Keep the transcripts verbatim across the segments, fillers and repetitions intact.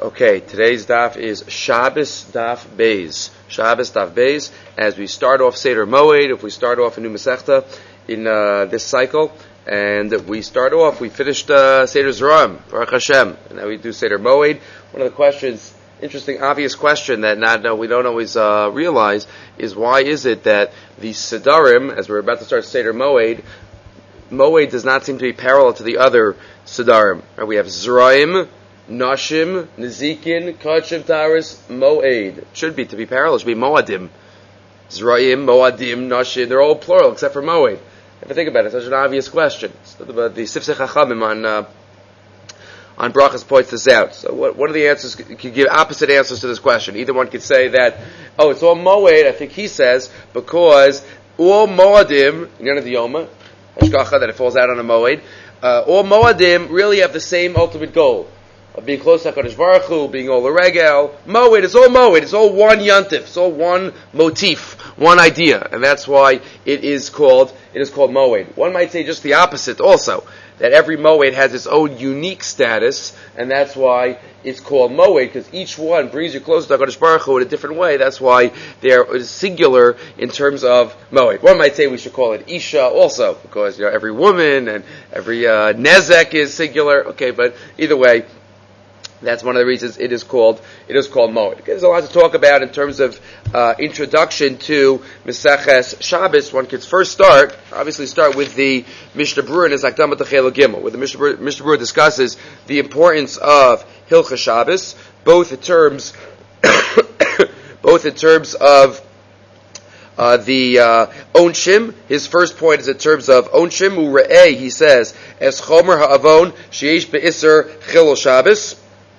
Okay, today's daf is Shabbos Daf Beis. Shabbos Daf Beis. As we start off Seder Moed, if we start off a new Masechta in uh, this cycle, and we start off, we finished uh, Seder Zeram, Baruch Hashem, and now we do Seder Moed. One of the questions, interesting, obvious question that not no, we don't always uh, realize is why is it that the Sedarim, as we're about to start Seder Moed, Moed does not seem to be parallel to the other Sedarim. Right, we have Zeraim, Nashim, Nezikin, Kachim, Taris, Moed. Should be, to be parallel, it should be Moadim. Zraim, Moadim, Nashim, they're all plural except for Moed. If you think about it, it's such an obvious question. So the, the Sifsei Chachamim on, uh, on Brachas points this out. So what, what are the answers? You can give opposite answers to this question. Either one could say that, oh, it's all Moed, I think he says, because all Moadim, you know the Yoma, Hashgacha, that it falls out on a Moed, uh, all Moadim really have the same ultimate goal. Of being close to HaKadosh Baruch Hu, being all the regel. Moed, it's all Moed, it's all one yontif, it's all one motif, one idea, and that's why it is called, it is called Moed. One might say just the opposite also, that every Moed has its own unique status, and that's why it's called Moed, because each one brings you closer to HaKadosh Baruch Hu in a different way. That's why they're singular in terms of Moed. One might say we should call it Isha also, because you know every woman and every uh, Nezek is singular, okay, but either way, that's one of the reasons it is called it is called Moed. There's a lot to talk about in terms of uh, introduction to Meseches Shabbos. One could first start, obviously, start with the Mishnah Berurah and his Akdamat Chelo Gimel, where the Mishnah Berurah, Mishnah Berurah discusses the importance of Hilchos Shabbos, both in terms, both in terms of Uh, the uh, Onshim. His first point is in terms of Onshim Ure'eh. He says, Es Chomer Ha'avon Sheish Be'Isser Chilul Shabbos.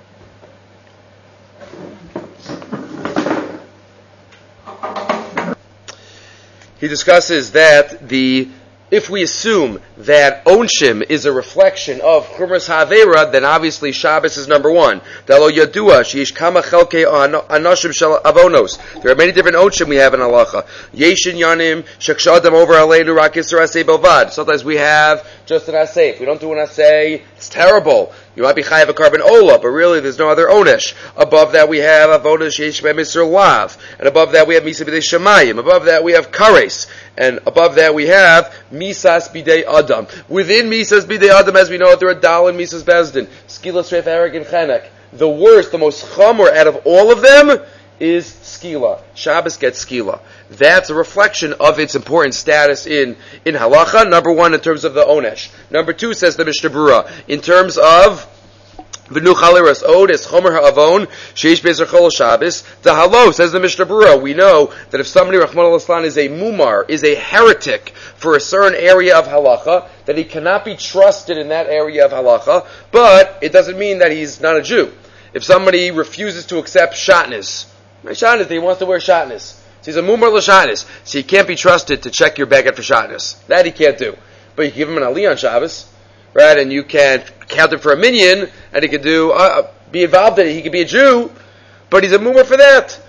He discusses that the if we assume that Onshim is a reflection of Chumras Ha'avera, then obviously Shabbos is number one. Dalo Yadua, Sheish Kama Chelkei Anashim Shel Avonos. There are many different Onshim we have in Halacha. Yeshin Yanim, Shekshadam over Aleinu Rak Yisra Aseh Belvad. Sometimes we have just an Aseh. If we don't do an Aseh, it's terrible. You might be chayav a carbon ola, but really there's no other onesh. Above that we have avodah sheish b'misr lav, and above that we have misa b'dei shemayim. Above that we have kares, and above that we have misas b'dei adam. Within misas b'dei adam, as we know, there are dalin misas bezdin, skila streif erik and chenek. The worst, the most chamor out of all of them is skila. Shabbos gets skila. That's a reflection of its important status in, in halacha. Number one, in terms of the onesh. Number two, says the Mishnah Berurah, in terms of v'nuchaliras od es chomer ha'avon sheish be'ezer chol Shabbos. The halo, says the Mishnah Berurah, we know that if somebody, Rachmana litzlan, is a mumar, is a heretic for a certain area of halacha, that he cannot be trusted in that area of halacha, but it doesn't mean that he's not a Jew. If somebody refuses to accept shatnez, shatnez, he wants to wear shatnez. So he's a mumar l'shatnez, so he can't be trusted to check your baguette for shatnez. That he can't do. But you can give him an aliyah on Shabbos, right? And you can count him for a minyan, and he can do uh, be involved in it. He can be a Jew, but he's a mumar for that.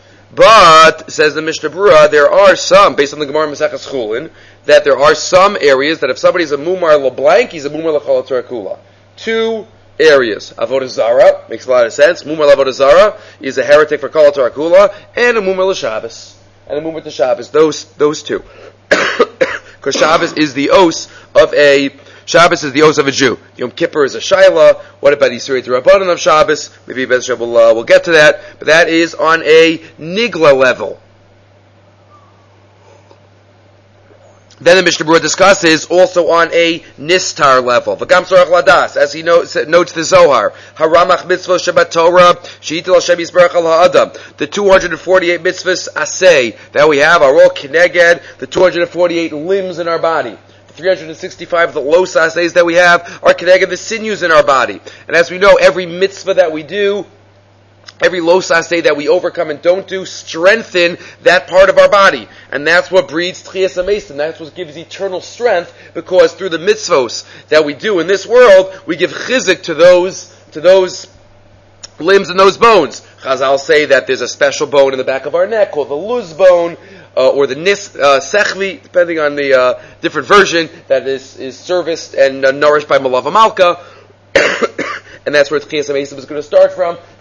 But says the Mishnah Berurah, there are some, based on the Gemara Maseches Chulin, that there are some areas that if somebody's a mumar leblank, he's a mumar l'chol Torah kula. Two areas. Avodah Zara makes a lot of sense. Mumar l'Avodah Zara is a heretic for Kol Torah Kula, and a mumar l'Shabbos. And a mumar to Shabbos. Those those two. Because Shabbos is the os of a Shabbos is the os of a Jew. Yom Kippur is a Shaila. What about Yisrei Rabbanan of Shabbos? Maybe Bez will uh, we'll get to that. But that is on a Nigla level. Then the Mishnah Berurah discusses also on a Nistar level. V'gam tzorach ladas, as he notes, notes the Zohar. Haramach mitzvah Shabbat Torah, she'itil Hashem yisbarach al ha'adam. The two hundred forty-eight mitzvahs asay that we have are all kineged, the two hundred forty-eight limbs in our body. The three hundred sixty-five of the los asays that we have are kineged, the sinews in our body. And as we know, every mitzvah that we do, every los asay that we overcome and don't do, strengthen that part of our body. And that's what breeds tchias amesim. That's what gives eternal strength, because through the mitzvos that we do in this world, we give chizik to those, to those limbs and those bones. Chazal say that there's a special bone in the back of our neck called the luz bone, uh, or the nis, uh, sechli, depending on the, uh, different version, that is, is serviced and uh, nourished by Malava Malka. And that's where Tchias HaMesim is going to start from,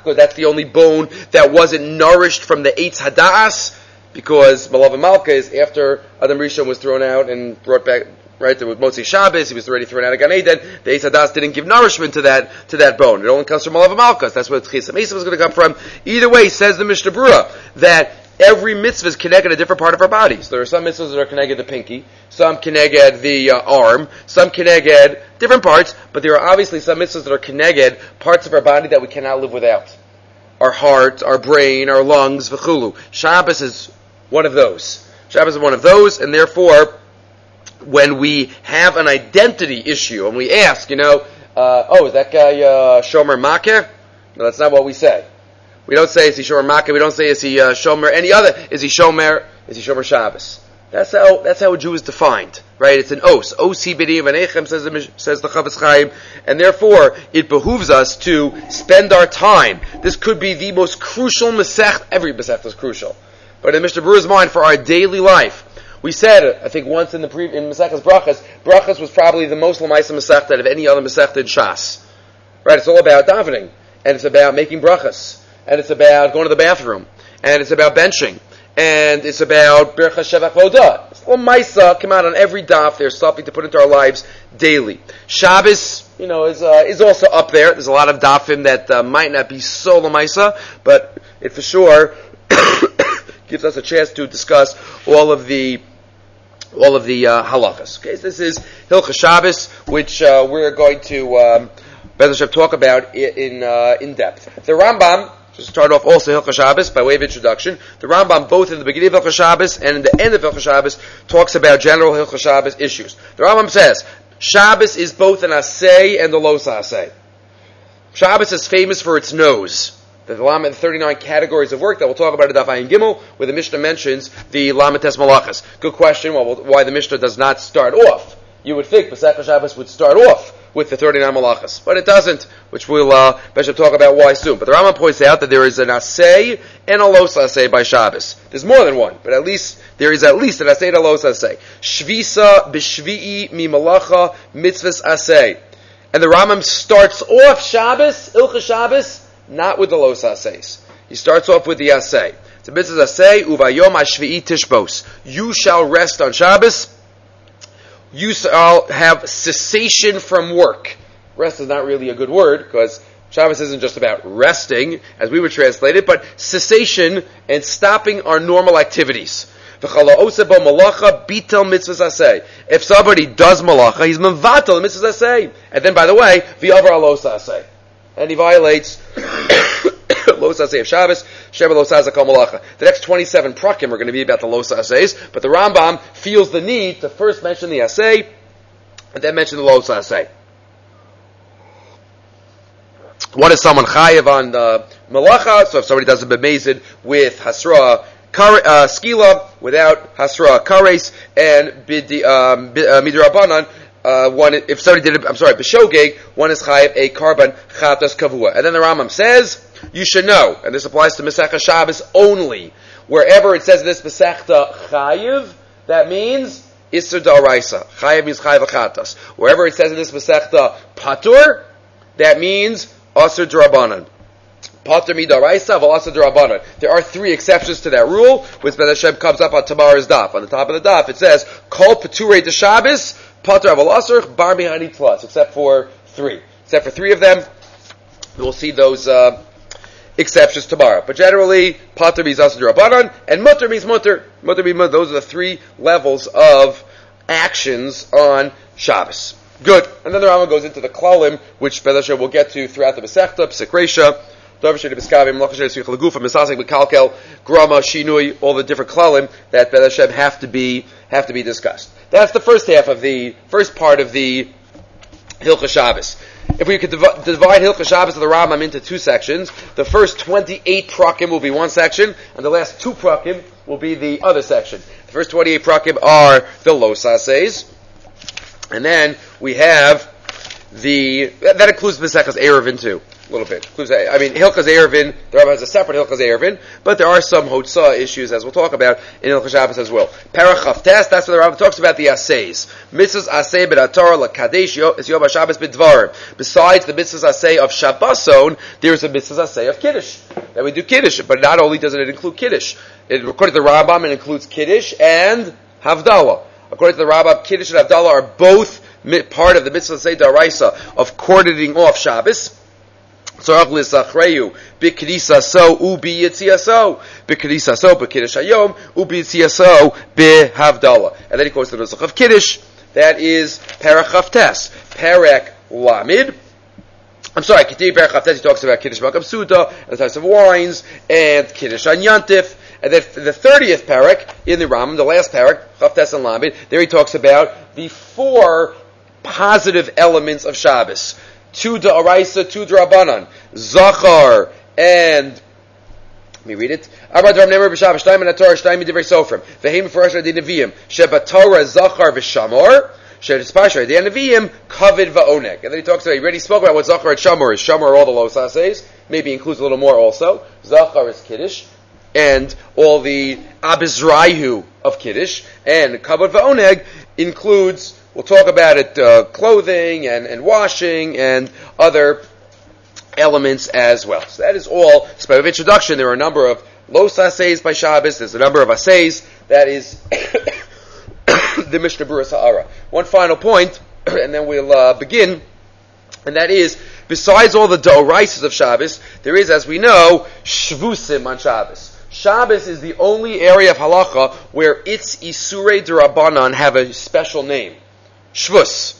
because that's the only bone that wasn't nourished from the Eitz Hadas, because Malav Malka is after Adam Rishon was thrown out and brought back, right, there was Motzi Shabbos, he was already thrown out of Gan Eden, the Eitz Hadas didn't give nourishment to that, to that bone. It only comes from Malav Malkas, that's where Tchis HaMesa was going to come from. Either way, says the Mishnah Berurah, that every mitzvah is connected a different part of our bodies. There are some mitzvahs that are connected the pinky, some connected the uh, arm, some connected different parts, but there are obviously some mitzvahs that are connected parts of our body that we cannot live without. Our heart, our brain, our lungs, v'chulu. Shabbos is one of those. Shabbos is one of those, and therefore, when we have an identity issue, and we ask, you know, uh, oh, is that guy uh, Shomer Makeh? No, that's not what we say. We don't say, is he Shomer Makeh? We don't say, is he uh, Shomer any other? Is he Shomer? Is he Shomer Shabbos? That's how that's how a Jew is defined, right? It's an os. Osi b'di v'nechem, says the says the Chavetz Chaim, and therefore it behooves us to spend our time. This could be the most crucial Masech. Every Masech is crucial, but in Mishnah Berurah's mind, for our daily life, we said, I think once in the pre in Masechtas Brachas, Brachas was probably the most Lamaisa Masechta out of any other Masechta in Shas, right? It's all about davening, and it's about making brachas, and it's about going to the bathroom, and it's about benching, and it's about Birchas Shevach Vodah. It's Lamaisa, come out on every daf. There's something to put into our lives daily. Shabbos, you know, is uh, is also up there. There's a lot of dafim that uh, might not be so Lamaisa, but it for sure gives us a chance to discuss all of the all of the uh, halachas. Okay, so this is Hilchas Shabbos, which uh, we're going to um, Be'ez Hashem talk about in uh, in depth. The Rambam, to start off also Hilchas Shabbos by way of introduction, the Rambam both in the beginning of Hilchas Shabbos and in the end of Hilchas Shabbos talks about general Hilchas Shabbos issues. The Rambam says Shabbos is both an asay and a los asay. Shabbos is famous for its nose. The Lamed thirty-nine categories of work that we'll talk about in Daf Ayin Gimel, where the Mishnah mentions the Lamed Tes Malachas. Good question. Well, why the Mishnah does not start off? You would think Pesach Shabbos would start off with the thirty-nine Malachas, but it doesn't, which we'll uh, talk about why soon. But the Rambam points out that there is an asay and a los asay by Shabbos. There's more than one, but at least there is at least an asay and a los asay. Shvisa b'shvi'i mi malacha mitzvahs asay, and the Rambam starts off Shabbos, Hilchas Shabbos, not with the los aseis. He starts off with the asay. It's a mitzvah asay, uvayom hashvi'i tishbos. You shall rest on Shabbos. You shall have cessation from work. Rest is not really a good word, because Shabbos isn't just about resting, as we would translate it, but cessation and stopping our normal activities. If somebody does malacha, he's mevatel the mitzvahs asay. And then, by the way, v'yavar alos asay. And he violates los asay of Shabbos, sheva los asay kol malacha. The next twenty-seven prakim are going to be about the los asays, but the Rambam feels the need to first mention the asay, and then mention the los asay. What is someone chayev on uh, malacha? So if somebody does a b'mezid with hasra kar, uh, skila, without hasra kares, and bid, um, bid, uh, midrabanan, Uh, one, if somebody did it, I'm sorry, b'shogeg, one is chayiv a carbon chatas kavua. And then the Rambam says, you should know, and this applies to Masechta Shabbos only, wherever it says this Masechta chayiv, that means Isser D'Oraisa. Chayiv means chayiv chatas. Wherever it says in this Masechta patur, that means Asr D'Rabanan. Patur midaraisa, v'asr d'Rabanan. There are three exceptions to that rule, which Be'ez Hashem comes up on tomorrow's daf. On the top of the daf, it says, Kol Paturei de Shabbos, Patur Avalasr, Bar Mihani Tlas, except for three. Except for three of them, we'll see those uh, exceptions tomorrow. But generally, Patur means Asr d'Rabanan, and Mutter means Mutter. Mutter means Mutter. Those are the three levels of actions on Shabbos. Good. And then the Rambam goes into the klalim, which Be'ez Hashem will get to throughout the Masechta, Pesach Reisha, Grama, Shinui, all the different klalim that Be'ez Hashem have to be have to be discussed. That's the first half of the first part of the Hilchas Shabbos. If we could div- divide Hilchas Shabbos of the Rambam into two sections, the first twenty-eight prakim will be one section, and the last two prakim will be the other section. The first twenty-eight prakim are the los aseis, and then we have the that includes Maseches Eruvin too. a little bit. I mean, Hilchas Erevin, the Rambam has a separate Hilchas Erevin, but there are some Hotzah issues, as we'll talk about, in Hilchas Shabbos as well. Parachaf Tes, that's where the Rambam talks about the Aseis. Mitzvahs Asei b'Atorah l'Kadesh is Yom HaShabbos b'Dvarim. Besides the Mitzvahs Asei of Shabboson, there is a Mitzvahs Asei of Kiddush. That we do Kiddush, but not only does it include Kiddush. It, according to the Rambam, it includes Kiddush and Havdalah. According to the Rambam, Kiddush and Havdalah are both part of the Mitzvah Asei Daraisa of cordoning off Shabbos. Tzarach l'sachreyu b'knisa so ubi yitziaso b'knisa so b'kiddush hayom ubi yitziaso b'havdalah. And then he quotes the nusach of Kiddush. That is Parachaf Tes. Perek Lamid. I'm sorry, Ketei Parachaf Tes. He talks about Kiddush Makam Suda and the types of wines and Kiddush on Yantif. And then the thirtieth parak in the Rambam, the last parak, Chaf Tes and Lamid. There he talks about the four positive elements of Shabbos. Two da'araisa, two d'Rabbanan, Zachar, and, let me read it, Arba Dram Nemer B'Shabbos, Shtayim and Torah, Shtayim Divrei Sofrim, V'heim Mefurash Adin Neviim, Sheba Torah, Zachar, V'Shamor, Sheba Spashar, Adin Neviim, Kavod V'Oneg. And then he talks about, he already spoke about what Zachar and Shamor is. Shamor are all the Los Aseis, maybe includes a little more also. Zachar is Kiddush, and all the Abizrayu of Kiddush, and Kavod V'Oneg includes, we'll talk about it, uh, clothing and, and washing and other elements as well. So that is all. So by introduction, there are a number of los aseis by Shabbos. There's a number of aseis. That is the Mishnah Berurah Ha'ara. One final point, and then we'll uh, begin, and that is, besides all the d'oraisas of Shabbos, there is, as we know, shvusim on Shabbos. Shabbos is the only area of halacha where its isurei d'Rabbanan have a special name. Shvus.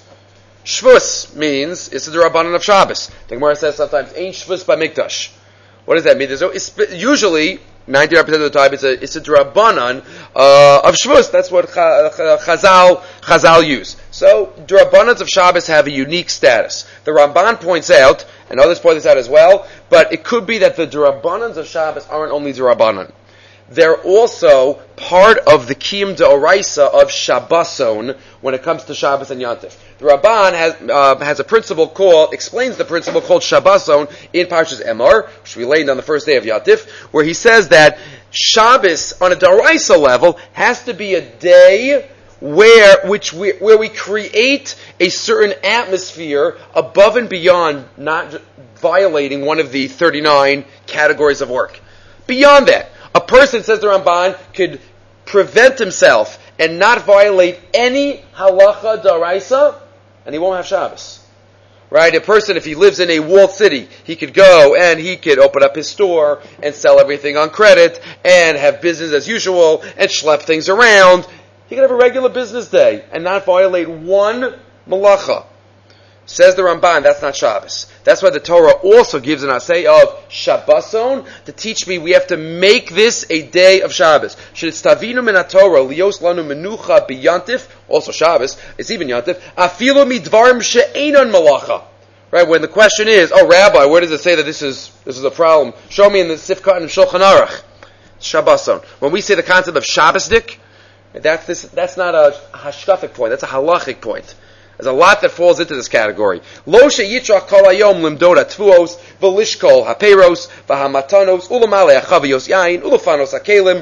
Shvus means it's the Rabbanan of Shabbos. The Gemara says sometimes, ain't Shvus by Mikdash. What does that mean? There's no, it's, usually, ninety-nine percent of the time, it's a, it's a Rabbanan uh, of Shvus. That's what Chazal, Chazal use. So, Rabbanans of Shabbos have a unique status. The Ramban points out, and others point this out as well, but it could be that the Rabbanans of Shabbos aren't only Rabbanan. They're also part of the Kiyum D'Oraisa of Shabboson when it comes to Shabbos and Yantif. The Ramban has uh, has a principle called, explains the principle called Shabboson in Parshas Emor, which we laid on the first day of Yantif, where he says that Shabbos on a D'Oraisa level has to be a day where which we, where we create a certain atmosphere above and beyond not violating one of the thirty-nine categories of work. Beyond that, a person, says the Ramban, could prevent himself and not violate any halacha d'oraisa, and he won't have Shabbos. Right? A person, if he lives in a walled city, he could go and he could open up his store and sell everything on credit and have business as usual and schlep things around. He could have a regular business day and not violate one malacha. Says the Ramban, that's not Shabbos. That's why the Torah also gives an asay of Shabboson to teach me we have to make this a day of Shabbos. Shenitztavinu min haTorah lios lanu menucha biyantif, also Shabbos, it's even yantif, afilu midvarim she'enon malacha. Right, when the question is, oh Rabbi, where does it say that this is this is a problem? Show me in the Sifkat and Shulchan Aruch. Shabboson. When we say the concept of Shabbosdik, that's this, that's not a hashkafic point, that's a halachic point. There's a lot that falls into this category. Lo sheyitrach kol hayom limdod hatfuos v'lishkol haperos v'hamatanos ulamale achaviyos yain ulafanos hakelim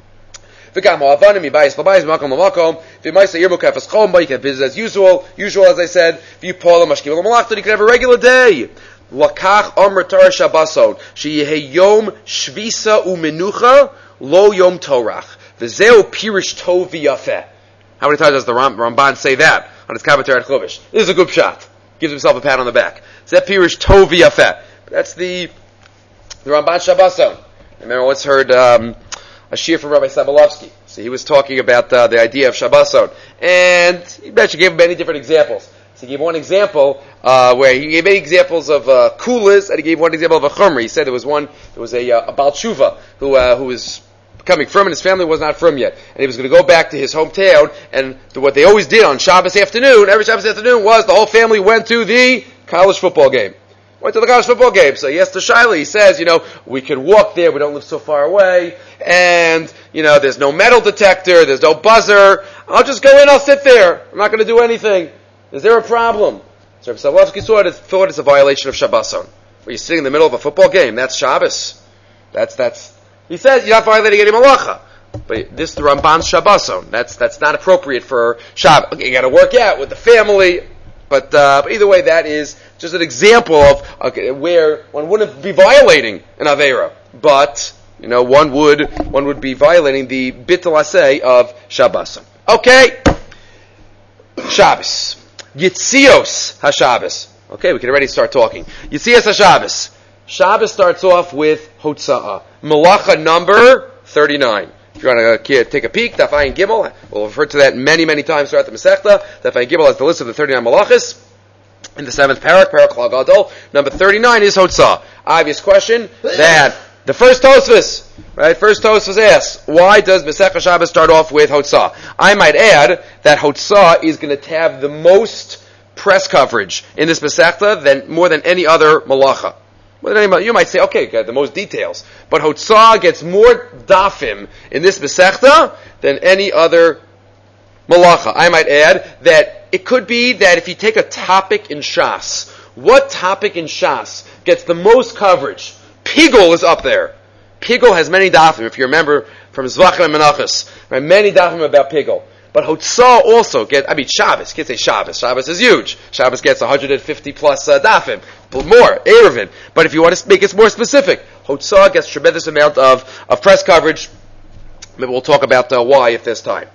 v'gam ha'avanim mibayis labayis v'makom l'makom v'mayis ha'yirmo kafas chom but you can have business as usual, usual as I said, v'yipol ha'mashkim l'malachton, you can have a regular day. Lakach amr Torah Shabboson sheyehei yom shvisa u'menucha lo yom torach v'zeu pirish tov v'yafeh. How many times does the Ramban say that on his commentary on Chumash? This is a good shot. Gives himself a pat on the back. Zeh pirish tov v'yafeh. That's the the Ramban Shabboson. I remember I once heard um, a shir from Rabbi Sabalovsky. So he was talking about uh, the idea of Shabboson, and he actually gave many different examples. So he gave one example uh, where he gave many examples of uh, kulas, and he gave one example of a chumri. He said there was one, there was a, uh, a Baal Tshuva who uh, who was coming from, and his family was not from yet. And he was going to go back to his hometown, and the, what they always did on Shabbos afternoon, every Shabbos afternoon, was the whole family went to the college football game. Went to the college football game. So he asked the Shaila, he says, you know, we could walk there, we don't live so far away, and, you know, there's no metal detector, there's no buzzer, I'll just go in, I'll sit there, I'm not going to do anything. Is there a problem? So Rabbi Sabalovsky thought it's a violation of Shabboson. Where you're sitting in the middle of a football game. That's Shabbos. That's, that's, he says you're not violating any malacha. But this is the Ramban's Shabboson. That's, that's not appropriate for Shabbos. Okay, you gotta work out with the family. But, uh, but either way, that is just an example of okay, where one wouldn't be violating an Aveira. But, you know, one would, one would be violating the Bittul Aseh of Shabboson. Okay. Shabbos. Yitzios HaShabbos. Okay, we can already start talking. Yitzios HaShabbos. Shabbos starts off with Hotza'ah. Malacha number thirty-nine. If you want to uh, take a peek, Daf Ayin Gimel, we'll refer to that many, many times throughout the Masechta. Daf Ayin Gimel has the list of the thirty-nine Malachas. In the seventh parak, Parak Klal Gadol, number thirty-nine is Hotza'ah. Obvious question, that the first Tosfos, right, first Tosfos asks, why does Masechta Shabbos start off with Hotza'ah? I might add that Hotza'ah is going to have the most press coverage in this Masechta than, more than any other Malacha. You might say, okay, got the most details. But Hotza'ah gets more dafim in this Masechta than any other Malacha. I might add that it could be that if you take a topic in Shas, what topic in Shas gets the most coverage? Pigul is up there. Pigul has many dafim, if you remember from Zvachim and Menachos, right? Many dafim about Pigul. But Hotza'ah also gets, I mean, Shabbos, can't say Shabbos. Shabbos is huge. Shabbos gets one hundred fifty plus uh, dafim, more, Erevin. But if you want to make it more specific, Hotza'ah gets tremendous amount of, of press coverage. Maybe we'll talk about uh, why if there's time.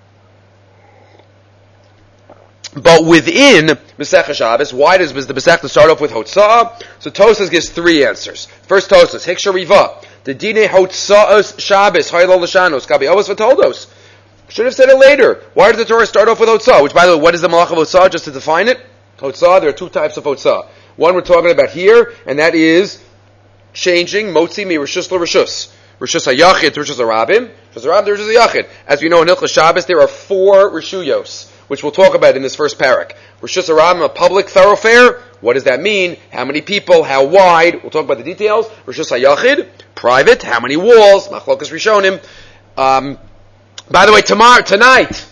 But within Masechta Shabbos, why does the Masechta start off with Hotza'ah? So Tosfos gives three answers. First Tosfos, Hiksha Riva, the Dine Hotza'os Shabbos, Haylol Lashanos, Kabi Ovos Vatoldos. Should have said it later. Why does the Torah start off with Hotza'ah? Which, by the way, what is the Malach of Hotza'ah? Just to define it, Hotza'ah, there are two types of Hotza'ah. One we're talking about here, and that is changing Motzi mi Rishus la Rishus. Rishus HaYachid to Rishus HaRabim. Rishus HaRabim to Rishus HaYachid. As we know in Hilchos Shabbos, there are four Rishuyos, which we'll talk about in this first parak. Rishus HaRabim, a public thoroughfare. What does that mean? How many people? How wide? We'll talk about the details. Rishus HaYachid, private. How many walls? Machlokas Rishonim. Um, by the way, tomorrow, tonight,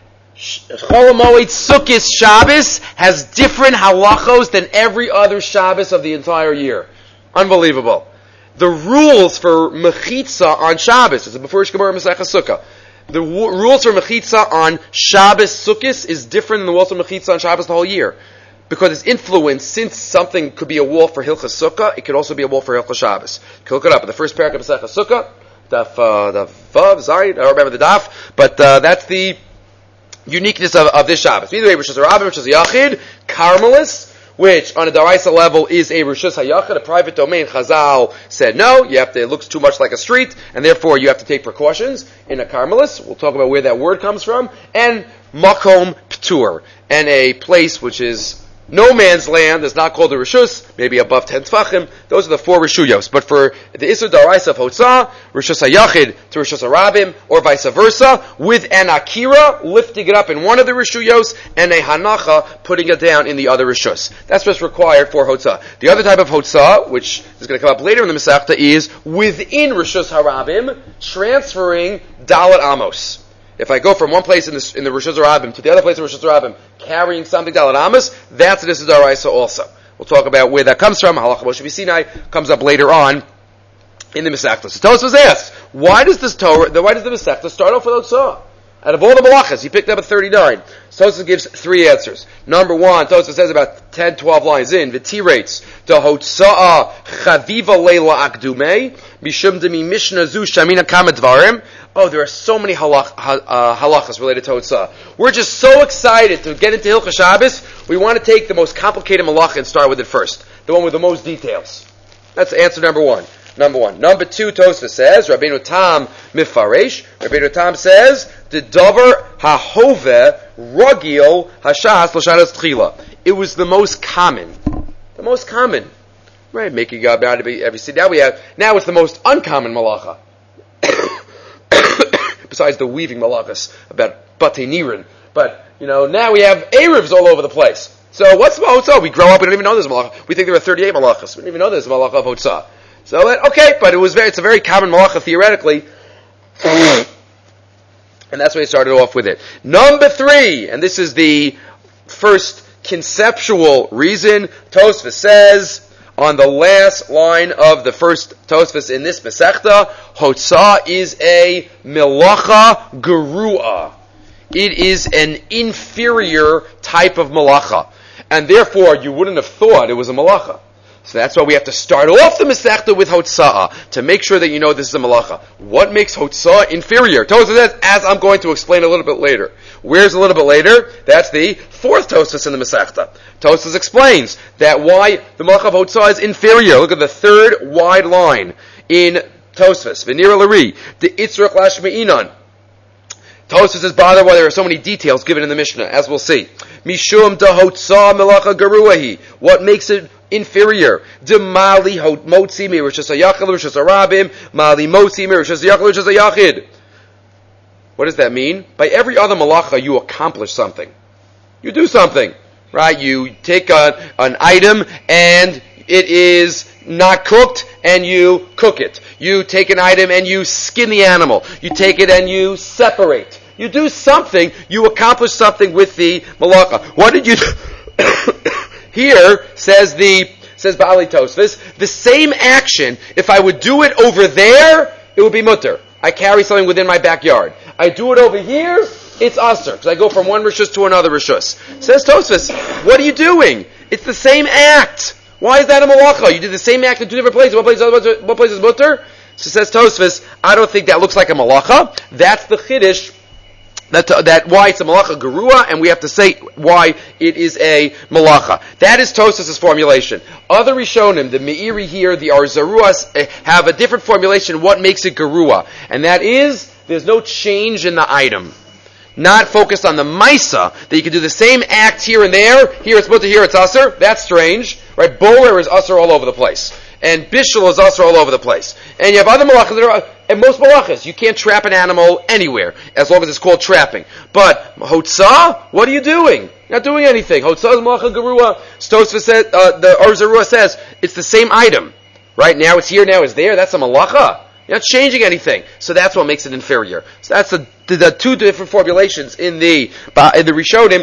Chol Hamoed Sukkos Shabbos has different halachos than every other Shabbos of the entire year. Unbelievable. The rules for mechitza on Shabbos, it's a Befurish Gemara Masechta Sukkah. The w- rules for mechitza on Shabbos Sukkos is different than the rules for mechitza on Shabbos the whole year. Because it's influenced, since something could be a wall for Hilchos Sukkah, it could also be a wall for Hilchos Shabbos. You can look it up in the first parak of Masechta Sukkah, Daf, uh, Daf Vav, Zayin, I don't remember the Daf, but uh, that's the uniqueness of, of this Shabbos. Either way, Rishus HaRabim, Rishus HaYachid, Carmelis, which on a Daraisa level is a Rishus HaYachid, a private domain. Chazal said no, you have to, it looks too much like a street, and therefore you have to take precautions in a Carmelis. We'll talk about where that word comes from. And Makom P'tur, and a place which is no man's land, is not called a Rishus, maybe above ten Tfachim. Those are the four Rishuyos. But for the Isur Daraisa of Hotza'ah, Rishus HaYachid to Rishus HaRabim, or vice versa, with an Akira, lifting it up in one of the Rishuyos, and a Hanacha, putting it down in the other Rishus. That's what's required for Hotza'ah. The other type of Hotza'ah, which is going to come up later in the Masechta, is within Rishus HaRabim, transferring Dalet Amos. If I go from one place in the, in the Rishus HaRabim to the other place in Rishus HaRabim, carrying something Dalet Amos, that's an Isur Daraisa also. We'll talk about where that comes from. Halacha Moshe Sinai comes up later on in the Masechta. So Tosfos asks, why does this Torah, why does the Masechta start off with Hotza'ah? Out of all the Malachas, he picked up at thirty-nine. Tosfos gives three answers. Number one, Tosfos says about ten, twelve lines in, V'ti rates, the Hotza'ah chaviva leila akdumei, mishum demi mishna zu shamina kama dvarim. Oh, there are so many halach, uh, halachas related to Hotza'ah. We're just so excited to get into Hilchos Shabbos, we want to take the most complicated malacha and start with it first. The one with the most details. That's answer number one. Number one. Number two, Tosfos says, Rabbeinu Tam mifaresh. Rabbeinu Tam says, the davar hahove ragil hashas l'shanas tchila. It was the most common. The most common. Right, making up out of every city. Now we have, now it's the most uncommon malacha. Besides the weaving malachas about Batei Nirin. But, you know, now we have Erevs all over the place. So what's Hotza'ah? We grow up, we don't even know there's a malacha. We think there are thirty-eight malachas. We don't even know there's a malacha of Hotza'ah. So, okay, but it was very, it's a very common malacha theoretically. And that's why he started off with it. Number three, and this is the first conceptual reason, Tosfos says, on the last line of the first Tosfos in this Masechta, Hotzah is a melacha gerua. It is an inferior type of malacha. And therefore, you wouldn't have thought it was a malacha. So that's why we have to start off the Masechta with Hotzah, to make sure that you know this is a malacha. What makes Hotzah inferior? Tosfos says, as I'm going to explain a little bit later. Where's a little bit later? That's the fourth Tosfos in the Masechta. Tosfos explains that why the malacha of Hotzah is inferior. Look at the third wide line in Tosfos. V'nira l'ri, the itzrach lashme'inan. Tosfos is bothered why there are so many details given in the Mishnah, as we'll see. Mishum da Hotzah melacha geruahi. What makes it inferior? De mali motzi mi rishas hayachid rishas harabim, mali motzi mi rishas hayachid rishas hayachid. What does that mean? By every other malacha, you accomplish something. You do something, right? You take a, an item and it is not cooked, and you cook it. You take an item and you skin the animal. You take it and you separate. You do something. You accomplish something with the malacha. What did you do? Here says the says Ba'ali Tosfos, the same action. If I would do it over there, it would be mutter. I carry something within my backyard. I do it over here, it's aser, because I go from one rishus to another rishus. Says Tosfos, what are you doing? It's the same act. Why is that a malacha? You did the same act in two different places. One place, one place is mutter. So says Tosfos, I don't think that looks like a malacha. That's the chiddush. That, that why it's a malacha gerua, and we have to say why it is a malacha. That is Tosfos' formulation. Other Rishonim, the Meiri here, the Arzaruas, have a different formulation. What makes it gerua? And that is, there's no change in the item. Not focused on the maisa, that you can do the same act here and there. Here it's mutter, here it's aser. That's strange, right? Borer is aser all over the place. And bishul is aser all over the place. And you have other malachas that are, and most malachas, you can't trap an animal anywhere, as long as it's called trapping. But Hotzah, what are you doing? You're not doing anything. Hotzah is malacha gerua. Tosfos says, uh, the Arzarua says, it's the same item. Right? Now it's here, now it's there. That's a malacha. You're not changing anything. So that's what makes it inferior. So that's the, the, the two different formulations in the, uh, in the Rishonim,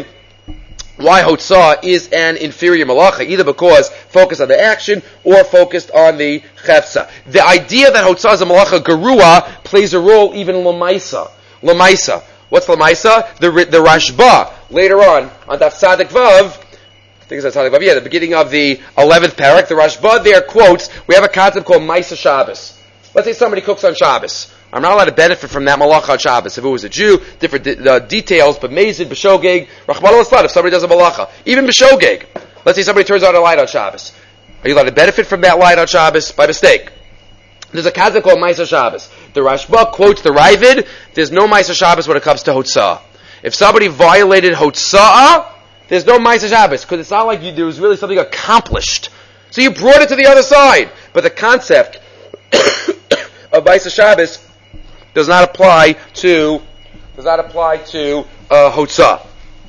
why Hotzah is an inferior malacha, either because focused on the action or focused on the chefsa. The idea that Hotzah is a malacha gerua plays a role even in Lamaisa. Lamaisa. What's Lamaisa? The, the Rashba, later on, on Daf Tzadik Vav, I think it's Tzadik Vav, yeah, the beginning of the eleventh parak, the Rashba there quotes, we have a concept called Maisa Shabbos. Let's say somebody cooks on Shabbos. I'm not allowed to benefit from that malacha on Shabbos. If it was a Jew, different de- uh, details, but Mezid, B'shogeg, Rachmana Litzlan, if somebody does a malacha. Even B'shogeg. Let's say somebody turns on a light on Shabbos. Are you allowed to benefit from that light on Shabbos by mistake? There's a concept called Maisa Shabbos. The Rashba quotes the Ravid, there's no Maisa Shabbos when it comes to Hotzah. If somebody violated Hotzah, there's no Maisa Shabbos, because it's not like you, there was really something accomplished. So you brought it to the other side. But the concept of Maisa Shabbos does not apply to does not apply to uh, Hotzah.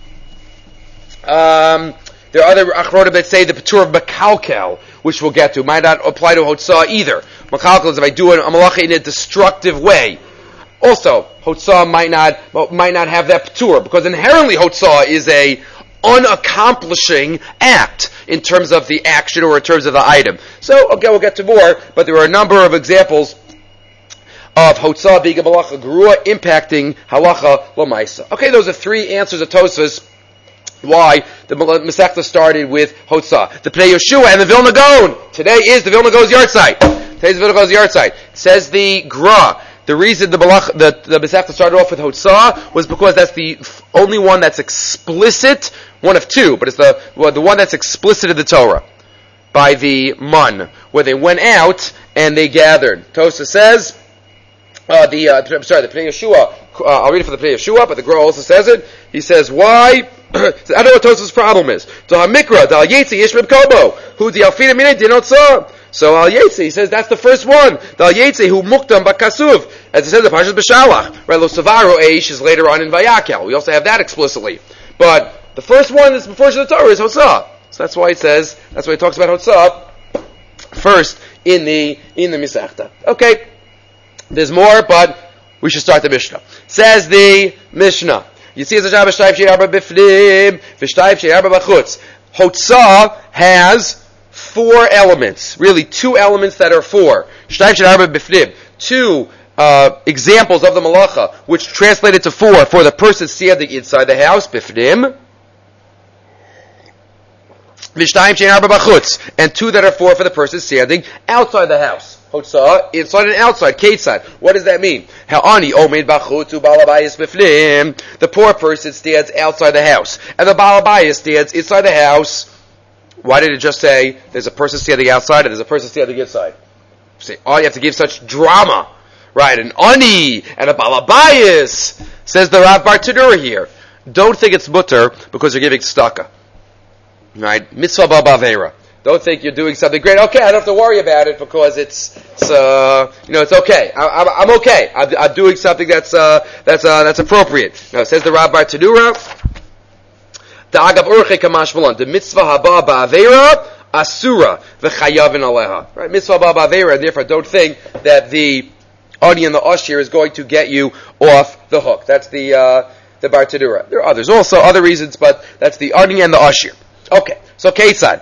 Um, there are other achronim that say the patur of Makalkel, which we'll get to, might not apply to Hotzah either. Makalkel is if I do a malacha in a destructive way. Also, Hotzah might not might not have that patur, because inherently Hotzah is a unaccomplishing act in terms of the action or in terms of the item. So, okay, we'll get to more, but there are a number of examples of Hotzah being a malacha gerua impacting halacha l'maisa. Okay, those are three answers of Tosfos why the Masechta started with Hotzah. The Pnei Yeshua and the Vilna Gaon. Today is the Vilna Gaon's yahrzeit. Today's the Vilna Gaon's yahrzeit. Says the Gra. The reason the Malach, the, the Masechta started off with Hotzah was because that's the only one that's explicit, one of two, but it's the well, the one that's explicit in the Torah by the Mun, where they went out and they gathered. Tosfos says. Uh, the uh, I'm sorry, the Pnei Yeshua. Uh, I'll read it for the Pnei Yeshua, but the Gra also says it. He says, "Why?" I don't know what Tosfos' problem is. To Hamikra, Dal Yetzi Yishmib Kobo, who the Alfina Mine did not saw. So Al Yetzi, he says that's the first one. Dal Yetzi who Muktam Bakasuv, as it says in Parshas B'Shalach. Right, Lo Savaro Eish is later on in Vayakel. We also have that explicitly. But the first one that's before the Torah is Hotzah. So that's why it says. That's why it talks about Hotzah first in the in the Masechta. Okay. There's more, but we should start the Mishnah. Says the Mishnah. You see, Hotzah has four elements, really two elements that are four. Shtayim shel arba bifnim. Two uh, examples of the malacha, which translated to four for the person standing inside the house, bifnim. V'shtayim shel arba b'chutz, and two that are four for the person standing outside the house. Hotzah, inside and outside. Ketzad. What does that mean? Ha'ani omeid b'chutz u'balabayis b'fnim. The poor person stands outside the house, and the balabayis stands inside the house. Why did it just say there's a person standing outside and there's a person standing inside? You say, oh, you have to give such drama, right? An ani and a balabayis, says the Rav Bartanura here. Don't think it's mutter because you're giving tzedakah, right? Mitzvah ba'avera. Don't think you're doing something great. Okay, I don't have to worry about it because it's, it's uh, you know, it's okay. I, I'm, I'm okay. I'm, I'm doing something that's uh, that's uh, that's appropriate. Now, it says the Rav Bartanura, the agav urche kamash malon, the mitzvah haba ba'avera asura v'chayavin aleha. Right, mitzvah haba ba'avera, and therefore don't think that the ani and the ashir is going to get you off the hook. That's the uh, the Bartanura. There are others also, other reasons, but that's the ani and the ashir. Okay, so Ketzad.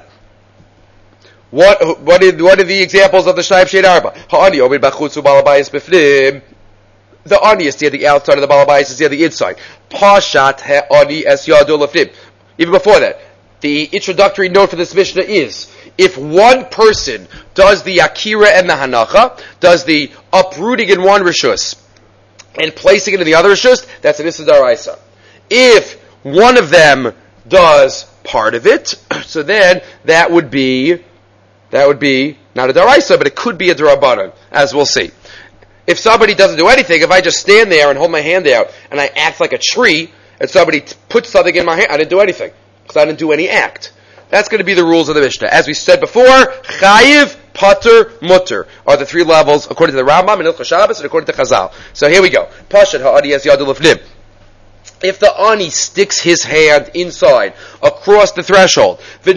What what are, what are the examples of the Shtayim shel arba? Ha'ani omed b'chutz u'balabayis b'fnim. The ani is standing outside, and the balabayis is standing inside. Pashat ha'ani es yadu l'fnim. Even before that, the introductory note for this Mishnah is, if one person does the akira and the hanacha, does the uprooting in one rishus and placing it in the other rishus, that's an issa d'oraisa. If one of them does part of it, so then that would be That would be not a daraisa, but it could be a darabanan, as we'll see. If somebody doesn't do anything, if I just stand there and hold my hand out and I act like a tree, and somebody t- puts something in my hand, I didn't do anything because I didn't do any act. That's going to be the rules of the Mishnah. As we said before, chayiv, pater, mutter are the three levels according to the Rambam and Hilchos Shabbos and according to Chazal. So here we go. Pashat ha'ani es yadu l'fnim. If the ani sticks his hand inside, across the threshold, the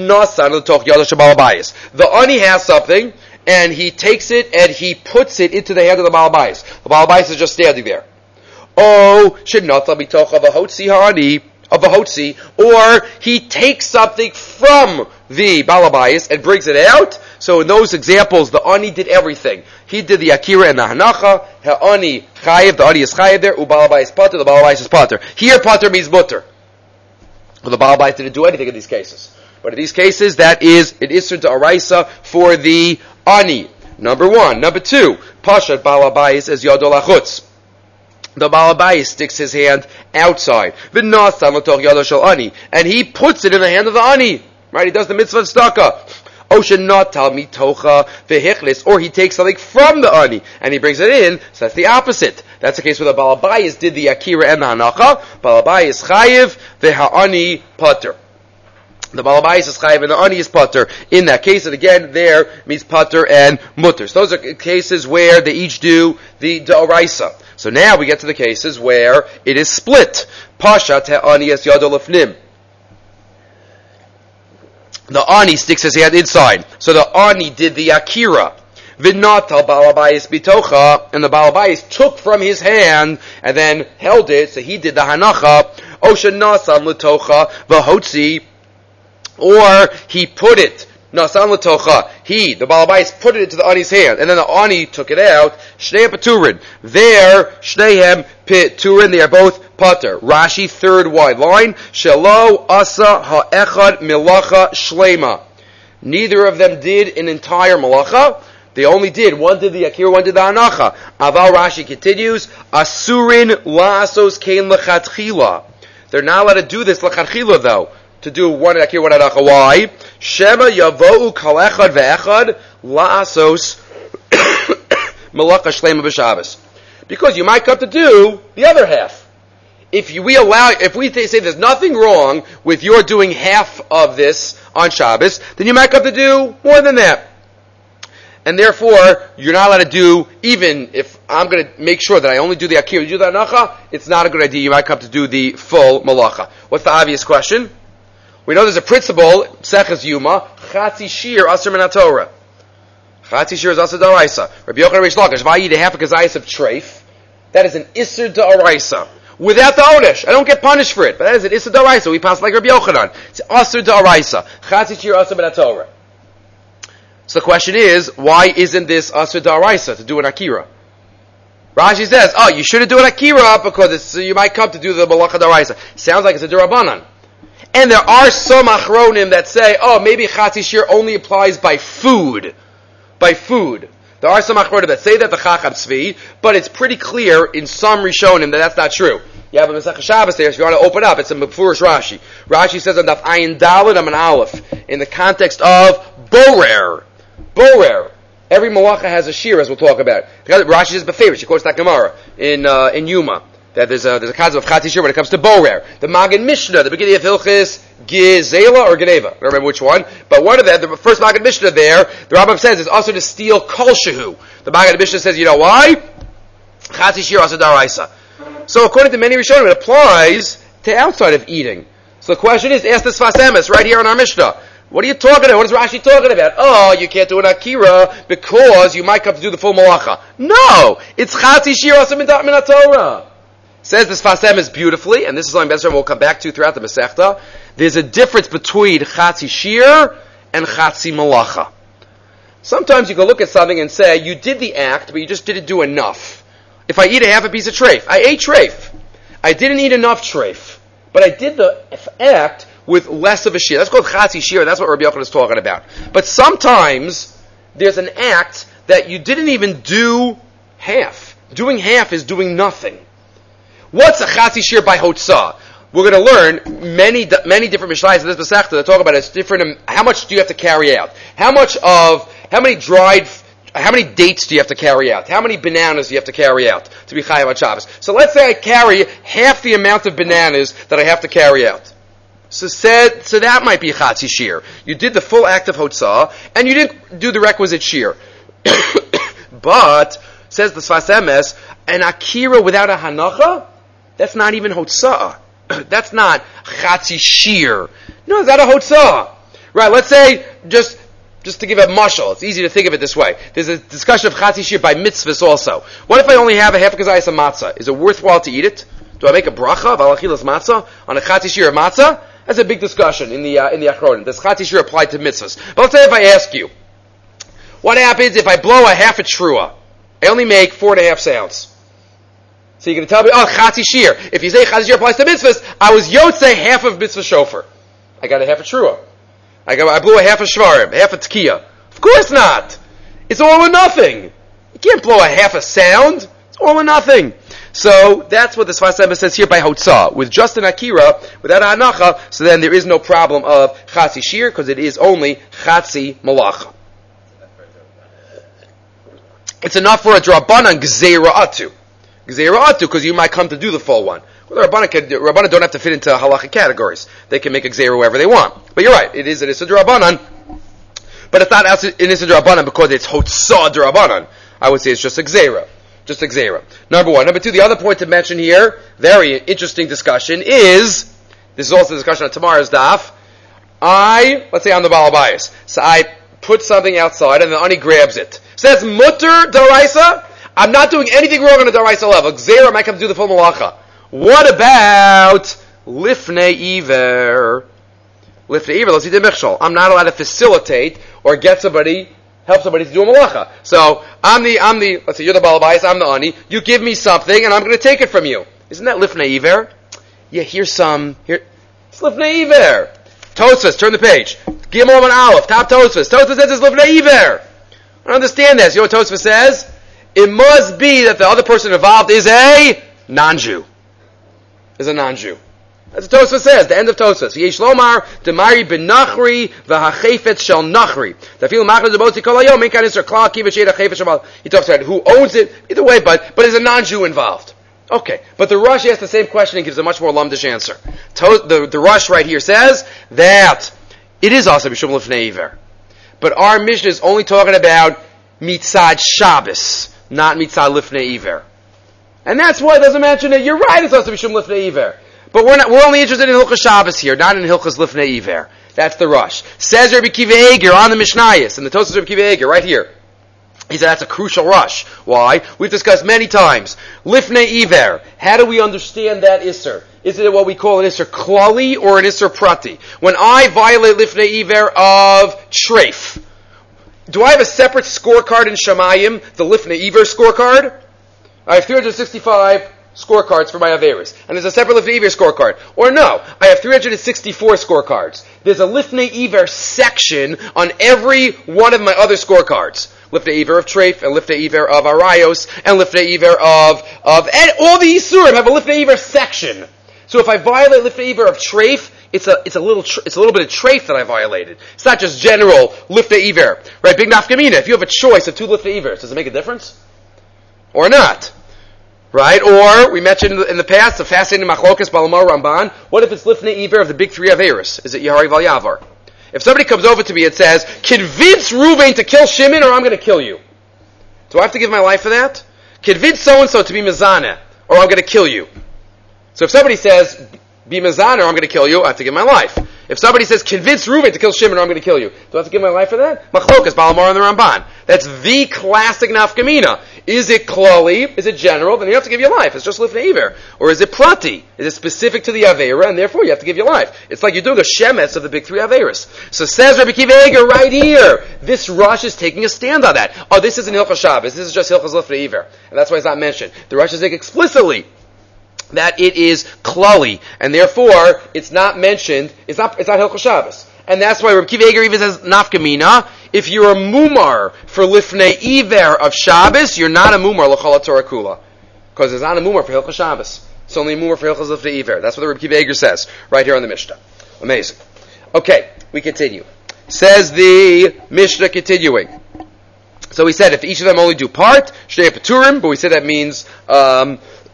ani has something, and he takes it and he puts it into the hand of the balabais. The balabais is just standing there. Oh, of a hotzi, or he takes something from the balabais and brings it out. So in those examples, the ani did everything. He did the akira and the hanacha. Ha'ani chayiv, the ani is chayiv there. Ubalabais pater, the balabais is pater. Here pater means mutter. Well, the balabais didn't do anything in these cases. But in these cases, that is an isur d'oraisa for the ani. Number one. Number two, pashat balabais as yadol achutz. The balabais sticks his hand outside. And he puts it in the hand of the ani. Right? He does the mitzvah of tzedakah. Or he takes something from the ani and he brings it in, so that's the opposite. That's the case where the balabayis did the akira and the hanacha. Balabayis chayiv, the ha'ani pater. The balabayis is chayiv and the ani is pater. In that case, and again, there means pater and mutter. So those are cases where they each do the d'oraisa. So now we get to the cases where it is split. Pashat ha'ani es yado lefnim. The ani sticks his hand inside. So the ani did the akira. V'natal balabayis bitocha, and the balabayis took from his hand and then held it. So he did the hanacha. Osha nasan l'tocha v'hotzi, or he put it. Nasan l'tocha. He, the balabayis, put it into the ani's hand, and then the ani took it out. Shnei paturin. There, shneihem paturin. They are both pater. Rashi, third wide line. Shelo asa ha'echad milacha shlema. Neither of them did an entire malacha. They only did. One did the akira, one did the hanacha. Aval Rashi continues. Asurin la'asos kein lechatchila. They're not allowed to do this lechatchila though. To do one akira, one hanacha. Why? Shema yavo'u kal echad ve'echad la'asos malacha shlema b'Shabbos. Because you might come to do the other half. If you, we allow, if we th- say there's nothing wrong with your doing half of this on Shabbos, then you might come to do more than that. And therefore, you're not allowed to do, even if I'm going to make sure that I only do the akira, you do the hanacha, it's not a good idea. You might come to do the full malacha. What's the obvious question? We know there's a principle, Seches Yuma, Chatzi Shir Aser Min HaTorah. Chatzi Shir is Aser D'Oraisa. Rabbi Yochanan Reish Lakish, if I eat a half a kazayas of treif, that is an Isser D'Oraisa. Without the Onesh. I don't get punished for it, but that is an Isser D'Oraisa. We pass like Rabbi Yochanan. It's Aser D'Oraisa. Chatzi Shir Aser Min HaTorah. So the question is, why isn't this Asr Daraisa to do an Akira? Rashi says, oh, you shouldn't do an Akira because it's, you might come to do the Malacha Daraisa. Sounds like it's a Durabanan. And there are some Achronim that say, oh, maybe Chatzi Shir only applies by food. By food. There are some Achronim that say that, the Chacham Tzvi, but it's pretty clear in some Rishonim that that's not true. You have a Masech Shabbos there, so if you want to open up, it's a Mefurish Rashi. Rashi says on Daf Ayin Daled Amud Aleph, in the context of Borer. Borer. Every Malacha has a shir, as we'll talk about. Rashi is my favorite. She quotes that Gemara in uh, in Yuma. That there's a there's a concept of Chatzi Shir when it comes to Borer. The Magen Mishnah, the beginning of Hilchis Gizela or Geneva. I don't remember which one, but one of them, the first Magen Mishnah there, the Rambam says is also to steal Kol Shehu. The Magen Mishnah says, you know why? Chatzi Shir also Daraisa. So according to many Rishonim, it applies to outside of eating. So the question is, ask the Sfas Emes right here in our Mishnah. What are you talking about? What is Rashi talking about? Oh, you can't do an Akira because you might come to do the full Malacha. No! It's Chatzi Shir Asa Min HaTorah. Says this Sfas Emes beautifully, and this is something Bezra we'll come back to throughout the Masechta. There's a difference between Chatzi Shir and Chatzi Malacha. Sometimes you can look at something and say, you did the act, but you just didn't do enough. If I eat a half a piece of treif, I ate treif. I didn't eat enough treif, but I did the act with less of a shir. That's called Chatzi Shir. That's what Rabbi Yochanan is talking about. But sometimes there's an act that you didn't even do half. Doing half is doing nothing. What's a Chatzi Shir by Hotzah? We're going to learn many many different Mishnayos in this Masechta that talk about it. It's different. How much do you have to carry out? How much of how many dried How many dates do you have to carry out? How many bananas do you have to carry out to be Chayav on Shabbos? So let's say I carry half the amount of bananas that I have to carry out. So said, so that might be Chatzi Shir. You did the full act of Hotzah, and you didn't do the requisite Shir. But, says the Sfas Emes, an Akira without a Hanacha, that's not even Hotzah. That's not Chatzi Shir. No, is that a Hotzah? Right, let's say, just Just to give a mashal, it's easy to think of it this way. There's a discussion of Chatzi Shir by mitzvahs also. What if I only have a half a kazayas of matzah? Is it worthwhile to eat it? Do I make a bracha of alachilas matzah on a Chatzi Shir of matzah? That's a big discussion in the uh, in the Achronim. Does Chatzi Shir apply to mitzvahs? But let's say if I ask you, what happens if I blow a half a trua? I only make four and a half sounds. So you're going to tell me, oh, Chatzi Shir. If you say Chatzi Shir applies to mitzvahs, I was yotzei half of mitzvah shofar. I got a half a trua. I, got, I blew a half a shvarim, half a tkiya. Of course not. It's all or nothing. You can't blow a half a sound. It's all or nothing. So that's what the Sfas Emes says here by Hotzah. With just an Akira, without a Hanacha, so then there is no problem of Chatzi Shir, because it is only Chatzi Malacha. It's enough for a Drabanan Gzeira Atu. Gzeira Atu, because you might come to do the full one. Well, the Rabbanan don't have to fit into halachic categories. They can make a gzeira wherever they want. But you're right, it is an Issa D'Rabbanan, but it's not an Issa D'Rabbanan because it's Hotzah D'Rabbanan. I would say it's just a gzeira. Just a gzeira. Number one. Number two, the other point to mention here, very interesting discussion, is, this is also a discussion on tomorrow's daf, I, let's say I'm the Baal Bayis, so I put something outside and the ani grabs it. Says mutter daraisa, I'm not doing anything wrong on a daraisa level. Gzeira might come to do the full malacha. What about lifnei iver? Lifnei iver, let's see the michshol. I'm not allowed to facilitate or get somebody, help somebody to do a malacha. So, I'm the, I'm the, let's say you're the Baal Bayis, I'm the ani. You give me something and I'm going to take it from you. Isn't that lifnei iver? Yeah, here's some, here, it's lifnei iver. Tosfos, turn the page. Gimel and Aleph, top Tosfos. Tosfos says it's lifnei iver. I don't understand this. You know what Tosfos says? It must be that the other person involved is a non-Jew. Is a non-Jew. That's what Tosfos says, the end of Tosfos. Yesh lomar, demari ben nachri, v'hachefetz shel nachri. Tafil machar zebotzi kol hayom, min kan isra klal kivet she'ed hachefetz shel. He talks about who owns it, either way, but, but is a non-Jew involved. Okay, but the Rush asks the same question and gives a much more lumdish answer. To, the, the Rush right here says that it is also Mishum Lifnei Iver. But our Mishnah is only talking about Mitzad Shabbos, not Mitzad Lifnei Iver. And that's why it doesn't mention it. You're right, it's also Mishum Lifnei Iver. But we're not, we're only interested in Hilchas Shabbos here, not in Hilchas Lifnei Iver. That's the Rush. Says Rabbi Kiva Eger on the Mishnayos, and the Tosfos Rabbi Kiva Eger right here. He said that's a crucial rush. Why? We've discussed many times. Lifnei Iver. How do we understand that Isser? Is it what we call an Isser Klali or an Isser Prati? When I violate Lifnei Iver of Treif, do I have a separate scorecard in Shamayim, the Lifnei Iver scorecard? I have three hundred sixty-five scorecards for my Averis. And there's a separate Lifnei Iver scorecard. Or no, I have three hundred sixty-four scorecards. There's a Lifnei Iver section on every one of my other scorecards. Lifnei Iver of Treif, and Lifnei Iver of Arayos, and Lifnei Iver of, of, and all the Yisurim have a Lifnei Iver section. So if I violate Lifnei Iver of Treif, it's a, it's a little, it's a little bit of Treif that I violated. It's not just general Lifnei Iver. Right? Big Nafkamina. If you have a choice of two Lifnei Ivers, does it make a difference? Or not? Right? Or, we mentioned in the past, the fascinating Machlokas, Balamar, Ramban. What if it's Lifnei Iver of the big three Averis? Is it Yahari Val Yavar? If somebody comes over to me and says, convince Ruvain to kill Shimon or I'm going to kill you. Do I have to give my life for that? Convince so-and-so to be Mizana or I'm going to kill you. So if somebody says, be Mizana or I'm going to kill you, I have to give my life. If somebody says, convince Ruvain to kill Shimon or I'm going to kill you, do I have to give my life for that? Machlokas, Balamar, and the Ramban. That's the classic nafkamina. Is it klali? Is it general? Then you have to give your life. It's just lifnei iver. Or is it prati? Is it specific to the avera, and therefore you have to give your life? It's like you're doing a shemetz of the big three averas. So says Rabbi Kiva Eger right here. This Rush is taking a stand on that. Oh, this isn't Hilchos Shabbos. This is just Hilchos lifnei iver, and that's why it's not mentioned. The Rush is saying explicitly that it is klali, and therefore it's not mentioned. It's not. It's not Hilchos Shabbos. And that's why Rabbi Kiva Eger even says nafkamina. If you're a mumar for lifnei iver of Shabbos, you're not a mumar l'chol Torah kula, because it's not a mumar for Hilchos Shabbos. It's only a mumar for Hilchos lifnei iver. That's what the Rabbi Kiva Eger says right here on the Mishnah. Amazing. Okay, we continue. Says the Mishnah continuing. So we said if each of them only do part, shnei paturim, but we said that means um,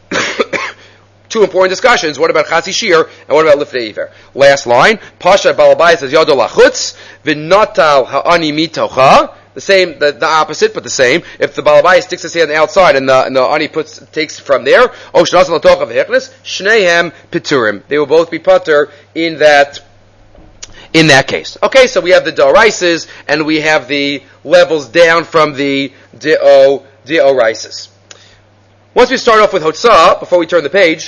two important discussions. What about Chasi Shir and what about Lifnei Iver? Last line. Pasha Balabai says Yado Lachutz V'Natal Ha'ani Mitocha. The same, the, the opposite, but the same. If the Balabai sticks his hand on the outside and the, and the Ani puts, takes from there, O Shnazal Latocha V'Hechnes, Shnehem Piturim. They will both be putter in that, in that case. Okay, so we have the Doraises and we have the levels down from the Dio, Dioraises. Once we start off with Hotzah, before we turn the page,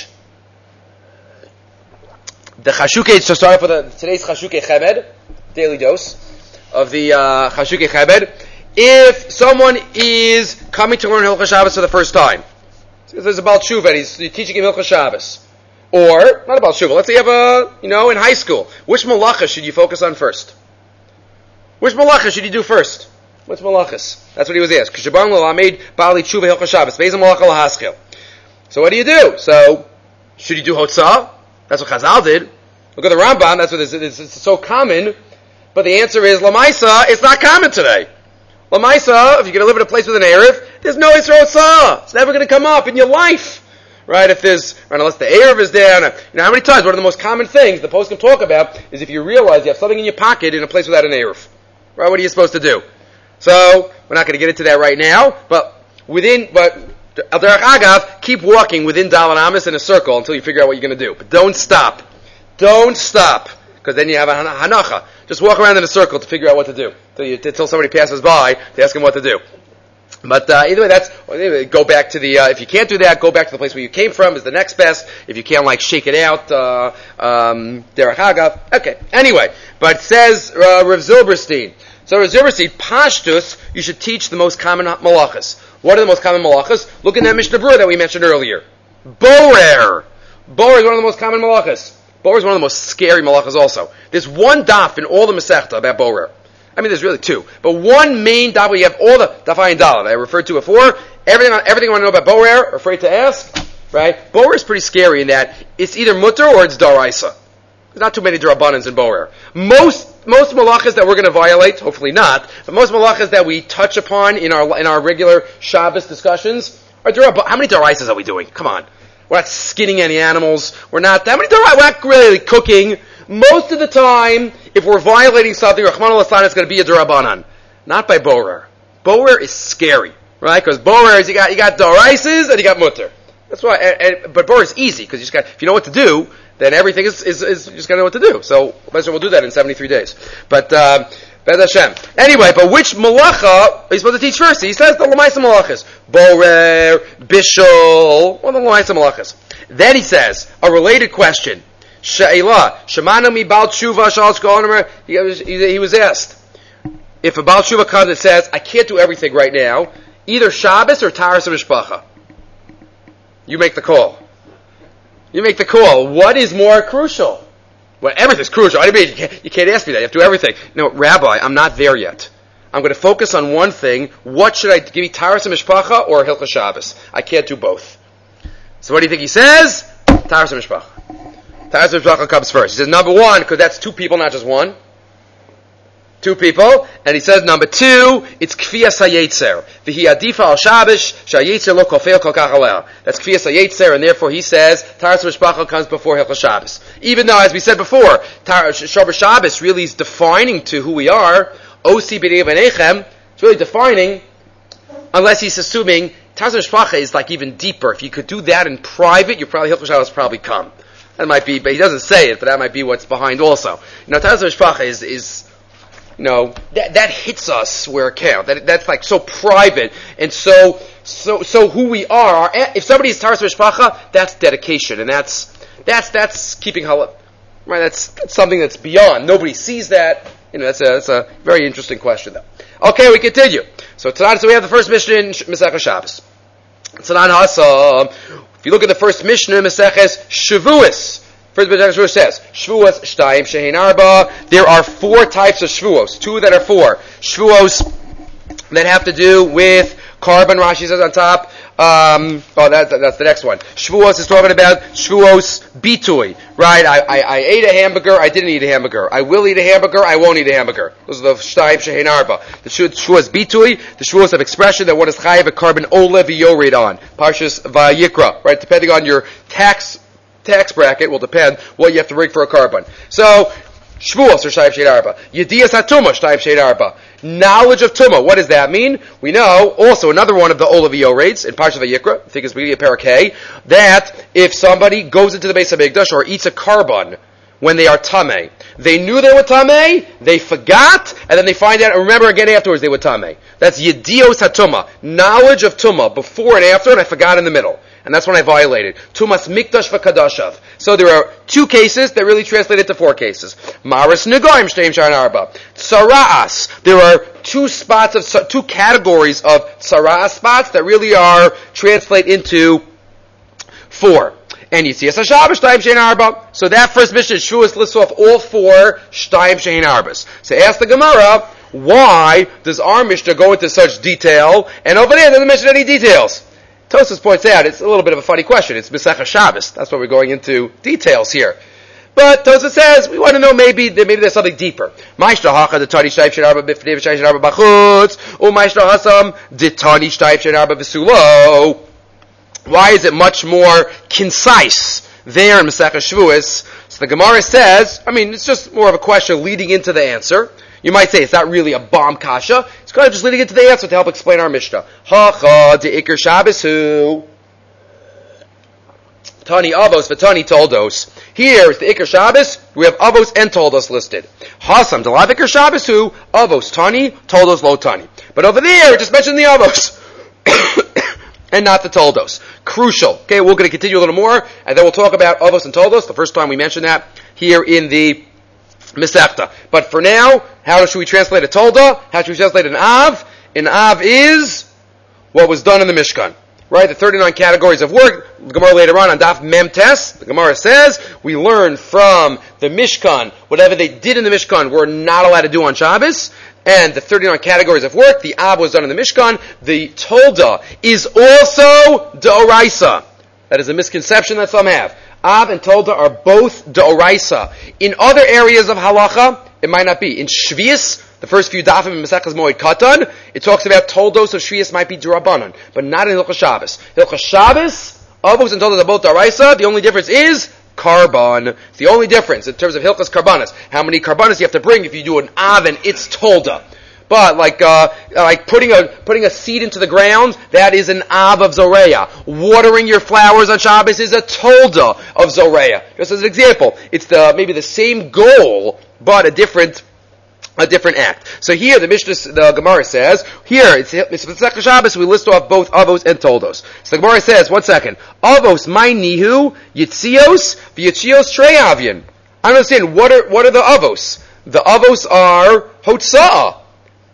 the Chashukei, so start off with a, today's Chashukei Chemed, daily dose of the uh, Chashukei Chemed. If someone is coming to learn Hilchos Shabbos for the first time, so there's a Baal Tshuva and he's teaching him Hilchos Shabbos, or, not a Baal Tshuva, let's say you have a, you know, in high school, which malacha should you focus on first? Which malacha should you do first? What's malachas? That's what he was asked. Kishaban l'lamed bali tshuva hilchos Shabbos. Beis malacha lahaskil. So what do you do? So should you do hotzah? That's what Chazal did. Look at the Rambam. That's what it's, it's, it's so common. But the answer is lamaisa. It's not common today. Lamaisa. If you're going to live in a place with an erev, there's no Yisro hotzah. It's never going to come up in your life, right? If there's, right, unless the erev is there. You know how many times? One of the most common things the post can talk about is if you realize you have something in your pocket in a place without an erev. Right? What are you supposed to do? So, we're not going to get into that right now, but within, but, Al Derech Agav, keep walking within Dalan Amis in a circle until you figure out what you're going to do. But don't stop. Don't stop, because then you have a hanacha. Just walk around in a circle to figure out what to do. Until, you, until somebody passes by to ask him what to do. But uh, either way, that's, anyway, go back to the, uh, if you can't do that, go back to the place where you came from is the next best. If you can't, like, shake it out, uh, um, Derech Agav. Okay, anyway, but it says, uh, Rav Zilberstein, so Rav Zilberstein, Pashtus, you should teach the most common malachas. What are the most common malachas? Look in that Mishnah Berurah that we mentioned earlier. Borer. Borer is one of the most common malachas. Borer is one of the most scary malachas also. There's one daf in all the Masechta about Borer. I mean, there's really two. But one main daf where you have all the daf ayin daled I referred to before. Everything, everything you want to know about Borer, afraid to ask, right? Borer is pretty scary in that it's either mutter or it's daraisa. There's not too many drabbanans in Borer. Most most malachas that we're going to violate, hopefully not, but most malachas that we touch upon in our in our regular Shabbos discussions are drabban. How many daraisas are we doing? Come on, we're not skinning any animals. We're not that many daraisas. We're not really cooking. Most of the time, if we're violating something, Rahman al-Aslan, it's going to be a drabbanan, not by Borer. Borer is scary, right? Because Borer is you got you got daraisas and you got mutter. That's why. And, and, but Borer is easy because you just got if you know what to do. Then everything is, is, is you just gotta know what to do. So, we'll do that in seventy-three days. But, uh, Bez Hashem. Anyway, but which malacha are you supposed to teach first? He says the Lamaisa malachas. Borer, Bishul, one of the Lamaisa malachas. Then he says, a related question. She'elah, Shemanu mi bal tshuva shal shkol, he was asked, if a Baal Tshuva comes and says, I can't do everything right now, either Shabbos or Taras Mishpacha? You make the call. You make the call. What is more crucial? Well, everything's crucial. I mean, you can't, you can't ask me that. You have to do everything. No, Rabbi, I'm not there yet. I'm going to focus on one thing. What should I give me, Taras Mishpacha or Hilchos Shabbos? I can't do both. So what do you think he says? Taras Mishpacha. Taras Mishpacha comes first. He says, number one, because that's two people, not just one. Two people. And he says, number two, it's Kfiyas HaYetzer. V'hi adifa al Shabbos, sha'yetzer lo kofeo kol kach aleh. That's Kfiyas HaYetzer, and therefore he says, Taras Mishpacha comes before Hilchos Shabbos. Even though, as we said before, Shabbos Shabbos really is defining to who we are. Osi b'nei v'nechem, it's really defining, unless he's assuming Taras Mishpacha is like even deeper. If you could do that in private, you probably Hilchos Shabbos probably come. That might be, but he doesn't say it, but that might be what's behind also. You know, Taras Mishpacha is, is, you know, that, that hits us where it counts. That, that's like so private, and so, so, so who we are. If somebody is Taras Mishpacha, that's dedication, and that's, that's, that's keeping halal, right? That's, that's something that's beyond. Nobody sees that. You know, that's a, that's a very interesting question, though. Okay, we continue. So tonight, so we have the first Mishnah in Masechah Shabbos. Tzanan Hasam. If you look at the first Mishnah, Maseches Shavuos. First Mishnah Shavuos says, Shavuos Shtayim Shehin Arba. There are four types of Shavuos. Two that are four. Shavuos that have to do with carbon, Rashi says on top. Um, oh, that, that, that's the next one. Shavuos is talking about Shavuos bitui, right? I, I, I ate a hamburger, I didn't eat a hamburger. I will eat a hamburger, I won't eat a hamburger. Those are the Shtayim Shehin Arba. The Shavuos bitui, the Shavuos of expression that one is chayav a carbon ola v'yored on. Parshas Vayikra, right? Depending on your tax tax bracket, will depend what you have to bring for a carbon. So, Shavuos or Shtayim Shehin Arba. Yediyas HaTumah, Shtayim Shehin Arba. Knowledge of Tumah. What does that mean? We know, also another one of the Olav Yoredes in Parshat Vayikra, I think it's beginning of Parak Hay, that if somebody goes into the Beis HaMikdash or eats a carbon when they are Tameh, they knew they were Tameh, they forgot, and then they find out and remember again afterwards they were Tameh. That's Yedios HaTumah. Knowledge of Tumah, before and after, and I forgot in the middle. And that's when I violated. Tumas Mikdash v'Kadashav. So there are two cases that really translate into four cases. Maris Negoim Shteim Shayin Arba. Tsara'as. There are two spots of, two categories of Tsara'as spots that really are, translate into four. And Yitzias HaShabbos Shtayim Shein Arba. So that first Mishnah, Shavuos lists off all four Shtayim Shein Arbas. So ask the Gemara, why does our Mishnah go into such detail, and over there doesn't mention any details? Tosfos points out it's a little bit of a funny question. It's Masechah Shabbos. That's why we're going into details here. But Tosfos says we want to know maybe maybe there's something deeper. Ma'ishtahacha the tani shtayim shenarba b'fnei v'shayim shenarba b'chutz u'ma'ishtahasam the tani shtayim shenarba v'sulo. Why is it much more concise there in Masechah Shavuos? So the Gemara says, I mean, it's just more of a question leading into the answer. You might say it's not really a bomb kasha. It's kind of just leading into the answer to help explain our Mishnah. Hacha de Iker Shabbosu. Tani Avos v'Tani Toldos. Here is the Iker Shabbos. We have Avos and Toldos listed. Hasam de Lav Iker Shabbosu. Avos Tani, Toldos Lo Tani. But over there, it just mentioned the Avos. And not the Toldos. Crucial. Okay, we're going to continue a little more, and then we'll talk about Avos and Toldos. The first time we mentioned that here in the Masechta. But for now, how should we translate a Tolda? How should we translate an Av? An Av is what was done in the Mishkan. Right? The thirty-nine categories of work. The Gemara later on on Daf Memtes, the Gemara says, we learn from the Mishkan, whatever they did in the Mishkan, we're not allowed to do on Shabbos. And the thirty-nine categories of work, the Av was done in the Mishkan. The Tolda is also D'oraisa. That is a misconception that some have. Av and Tolda are both D'oraisa. In other areas of Halacha, it might not be. In Shvius, the first few dafim in Maseches Moed Katan, it talks about Toldos of Shvius might be D'Rabbanan, but not in Hilchos Shabbos. Hilchos Shabbos, Avos and Toldos are both D'oraisa. The only difference is Karban. It's the only difference in terms of Hilchos Karbanas. How many Karbanas you have to bring if you do an Av and it's Tolda. But like uh, like putting a putting a seed into the ground, that is an Av of Zoreya. Watering your flowers on Shabbos is a Tolda of Zoreya. Just as an example, it's the maybe the same goal, but a different a different act. So here the Mishnah, the Gemara says, here it's it's Masechah Shabbos. We list off both Avos and Toldos. So the Gemara says, one second, Avos my nihu Yitzios v'Yitzios Trei Avyin. I don't understand what are what are the Avos? The Avos are Hotza'ah.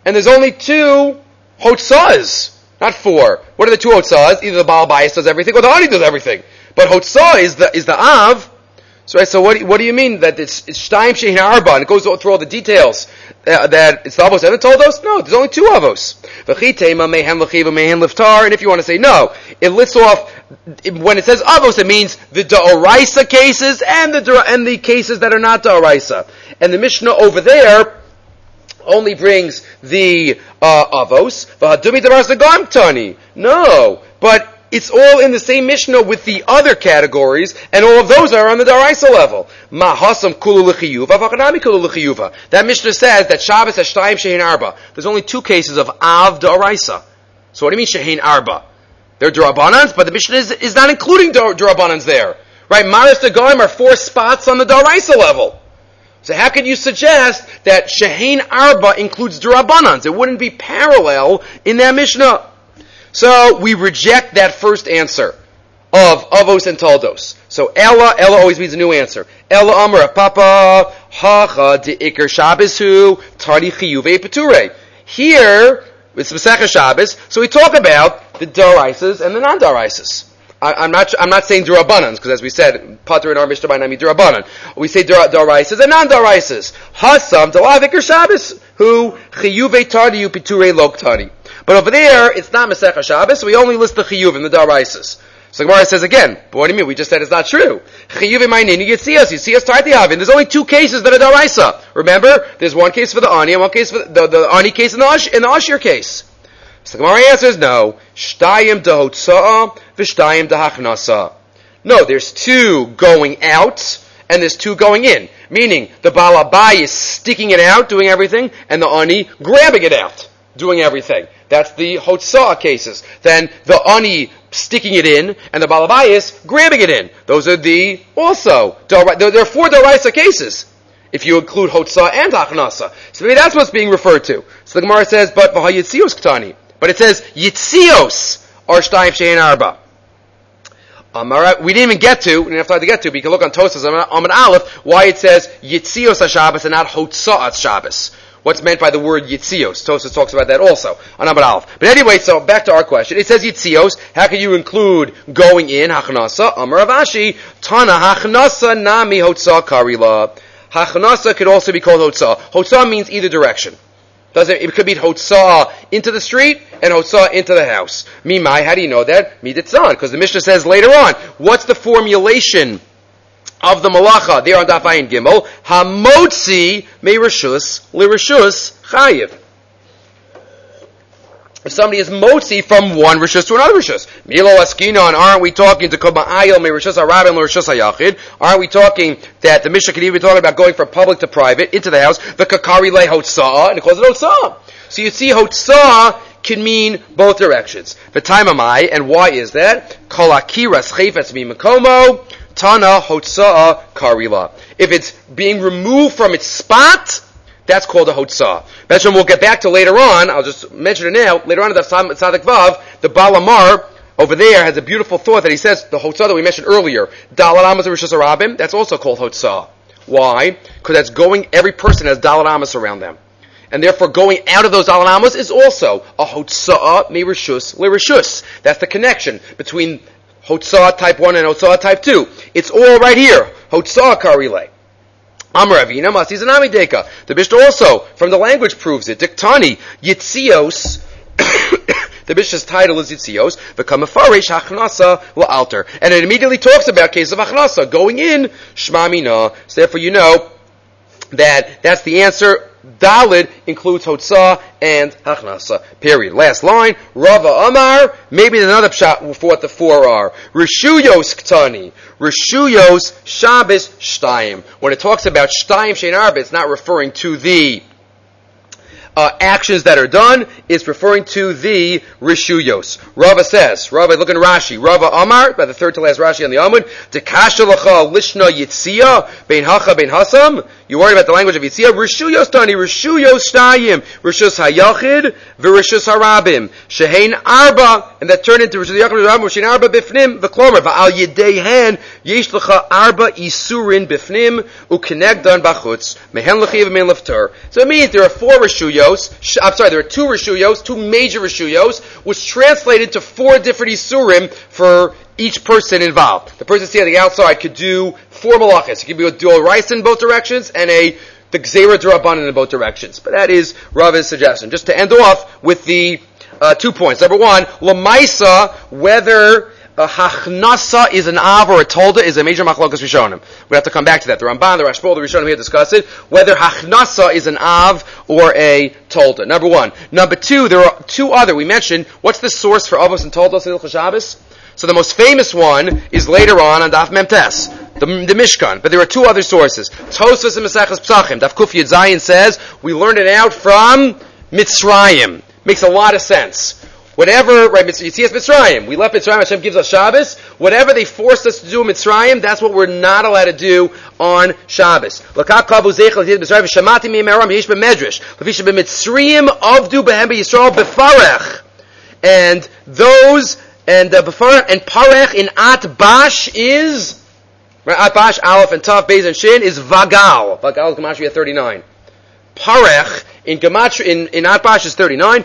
and there's only two hotzahs, not four. What are the two hotzahs? Either the Baal Bayis does everything, or the Ani does everything. But hotzah is the is the Av. So, right, so what, what do you mean that it's it's Shtayim Shehin Arba, and it goes through all the details uh, that it's the Avos and the Toldos? No, there's only two Avos. V'chitema mehem l'chiva mehem liftar, and if you want to say no, it lists off, when it says Avos, it means the Da'oraisa cases and the and the cases that are not Da'oraisa. And the Mishnah over there only brings the uh, Avos. V'hadumi Davar Zagam Tani. No, but it's all in the same Mishnah with the other categories, and all of those are on the Daraisa level. Mahasam kulu l'chiyuva, v'chanami kulu l'chiyuva. That Mishnah says that Shabbos has shtayim shehin arba. There's only two cases of av Daraisa. So what do you mean shehin arba? They're Darabanans, but the Mishnah is, is not including Darabanans there. Right? Maris Dagaim are four spots on the Daraisa level. So how could you suggest that shehin arba includes Darabanans? It wouldn't be parallel in that Mishnah. So we reject that first answer of Avos and Toldos. So Ella, Ella always means a new answer. Ella Amar Papa Hacha de Iker Shabbasu Tari Chiyuve Peture. Here it's Masechah Shabbos, so we talk about the Daraisas and the non-Daraisas. I'm not. I'm not saying Durabanans, because as we said, Pater in our Mishnah by Nami Durabanan. We say Daraisas and non-Daraisas. Hasam Dalav Iker Shabbos who Chiyuve Tari Peture Lok Tari. But over there, it's not Masechah Shabbos, so we only list the Chiyuv and the Daraisas. So the Gemara says again, but what do you mean? We just said it's not true. Chiyuv in my name, you see us, you see us Tarti Havin. There's only two cases that are Daraisa. Remember, there's one case for the Ani and one case for the, the, the Ani case and the, Ash, and the Ashir case. So the Gemara answers no. Shtayim dehotza'a v'shtayim dehachnasa. No, there's two going out and there's two going in. Meaning, the Balabai is sticking it out, doing everything, and the Ani grabbing it out, doing everything. That's the Hotzah cases. Then the Ani sticking it in, and the Balabayas grabbing it in. Those are the, also, there are four Daraisa cases, if you include Hotzah and Hachnasa. So maybe that's what's being referred to. So the Gemara says, but V'ha-Yitzios Ktani. But it says, Yitzios are Shtayim Shein Arba. Um, all right, we didn't even get to, we didn't have time to get to, but you can look on Tosas Amud Aleph, why it says Yitzios HaShabbos and not Hotzah HaShabbos. What's meant by the word Yitzios? Tosas talks about that also on Amud Aleph. But anyway, so back to our question. It says Yitzios. How can you include going in Hachnasa? Amar Avashi Tana Hachnasa Nami Hotzah Karila. Hachnasa could also be called Hotzah. Hotzah means either direction. Does it? It could be Hotzah into the street and Hotzah into the house. Mimai, how do you know that? Miditzan, because the Mishnah says later on. What's the formulation of the malacha there on Daf Ayin Gimel? Hamotzi me rishus li rishus chayiv. If somebody is motzi from one rishus to another rishus, Milo Askina, and aren't we talking to Koba'ayil me rishus harabim li rishus hayachid? Aren't we talking that the Mishnah could even be talking about going from public to private into the house? The kakari le hotzah, and it calls it hotzah. So you see, hotzah can mean both directions. The time am I, and why is that? Kol akiras chayfetz mi makomo. Tana Hotzah Karila. If it's being removed from its spot, that's called a Hotzah. Mention we'll get back to later on, I'll just mention it now, later on in the Tzadik Vav, the Balamar over there has a beautiful thought that he says, the Hotzah that we mentioned earlier, Dalat Amas Rishus Harabim, that's also called Hotzah. Why? Because that's going, every person has Dalat Amas around them. And therefore going out of those Dalat Amas is also a Hotzah me Rishus le Rishus. That's the connection between Hotzah type one and Hotzah type two. It's all right here. Hotzah Karile. Amar Avina Masizanami Deka. The Mishnah also, from the language, proves it. Diktani Yitzios. The Mishnah's title is Yitzios. V'kamafarish Hachnasa la'alter. And it immediately talks about case of Hachnasa. Going in, Shma Mina. So therefore you know that that's the answer. Dalid includes Hotzah and Hachnasa. Period. Last line. Rava Amar. Maybe there's another pshat for what the four are. Rishuyos Ktani. Rishuyos Shabbos Shtayim. When it talks about Shtayim Shein Arba, it's not referring to the Uh, actions that are done, is referring to the Rishuyos. Rava says, Rava, look at Rashi, Rava Amar, by the third to last Rashi on the Amud, Dekasha Lacha Lishna Yitzia, Bein Hacha Bein Hasam, you worried about the language of Yitzia, Rishuyos Tani, Rishuyos Shtayim, Rishus Hayachid, Virishus Harabim, Shehein Arba, and that turned into Rishus Hayachid, Rishus Shehein Arba Bifnim, V'klomer, V'al Yedeihen, Yesh Lacha Arba Isurin Bifnim, Ukenegdan Bachutz, Mehen Lachiv Mehen Lefter. So it means there are four Rishuyos, reshuyos. Sh- I'm sorry, there are two reshuyos, two major reshuyos, which translated to four different isurim for each person involved. The person sitting on the outside could do four malachas. He could do a rice in both directions and a the gzeira d'rabbanan in both directions. But that is Rava's suggestion. Just to end off with the uh, two points. Number one, lamaisa, whether a hachnasa is an av or a tolda is a major machlokas rishonim. We have to come back to that. The Ramban, the Rashbol, the Rishonim here discuss it. Whether hachnasa is an av or a tolda. Number one. Number two, there are two other. We mentioned, what's the source for avos and toldos in Hilchos Shabbos? So the most famous one is later on on Daf Memtes, the, the Mishkan. But there are two other sources. Tosfos and Maseches Psachim. Daf Kuf Yud Zayin says, we learned it out from Mitzrayim. Makes a lot of sense. Whatever, right, Yitzias Mitzrayim, we left Mitzrayim, Hashem gives us Shabbos. Whatever they forced us to do in Mitzrayim, that's what we're not allowed to do on Shabbos. L'kak kavu zeichel Yitzias Mitzrayim, v'shamati mi'emeram yesh b'medrash. L'fisha b'Mitzrayim avdu b'hem b'Yisrael b'farech. And those, and uh, b'farech, and parech in Atbash is, right, Atbash, Aleph, and Tav, Beis, and Shin is Vagal. Vagal is Gematria thirty-nine. Parech in Gematria in in Atbash is thirty-nine.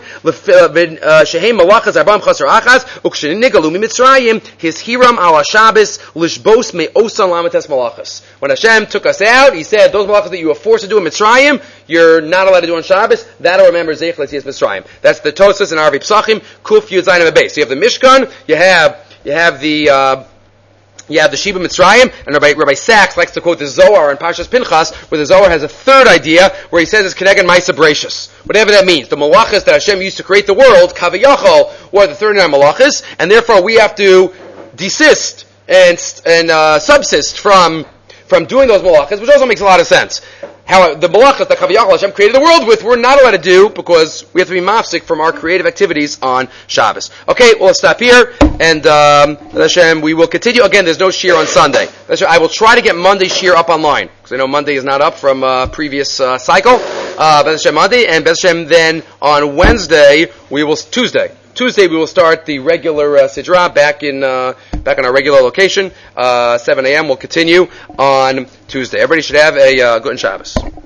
Shehem malachas arbam chaser achas uksheninigalu mitzrayim his hiram ala Shabbos lishbos me'osan lamates malachas. When Hashem took us out, He said those malachas that you were forced to do in Mitzrayim, you're not allowed to do on Shabbos. That'll remember Zeich L'Tzias Mitzrayim. That's the Tosfos and Arvi Psachim Kuf Yud Zayin Amud Beis. So you have the Mishkan, you have you have the. Uh, You have the Sheba Mitzrayim, and Rabbi, Rabbi Sachs likes to quote the Zohar in Parshas Pinchas, where the Zohar has a third idea, where he says it's Keneged Maisa Bereshis. Whatever that means. The malachas that Hashem used to create the world, Kaviyachol, were the thirty-nine malachas, and therefore we have to desist and, and uh, subsist from from doing those malachas, which also makes a lot of sense. How the malachas that Kaviyachol Hashem created the world with, we're not allowed to do because we have to be mafsik from our creative activities on Shabbos. Okay, well, let's stop here, and um, Hashem, we will continue. Again, there's no shir on Sunday. I will try to get Monday shir up online because I know Monday is not up from uh, previous uh, cycle. Uh, Bez Hashem Monday, and Bez Hashem then on Wednesday we will Tuesday. Tuesday we will start the regular uh, Sidra back in uh, back in our regular location. Uh, seven a.m. We'll continue on Tuesday. Everybody should have a uh, good Shabbos.